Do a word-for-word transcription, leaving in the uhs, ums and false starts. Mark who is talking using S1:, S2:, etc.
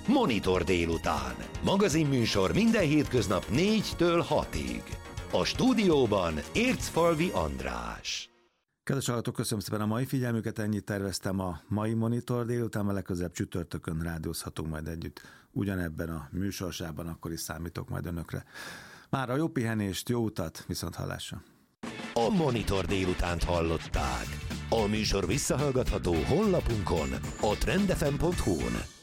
S1: Monitor délután. Magazinműsor minden hétköznap négytől hatig. A stúdióban Ércfalvi András.
S2: Kedves hallgatók, köszönöm szépen a mai figyelmüket, ennyit terveztem a mai Monitor délután, legközelebb csütörtökön rádiózhatunk majd együtt ugyanebben a műsorsában, akkor is számítok majd önökre. Mára jó pihenést, jó utat, viszont hallásra.
S1: A Monitor délutánt hallották. A műsor visszahallgatható honlapunkon, a trend f m pont hu-n.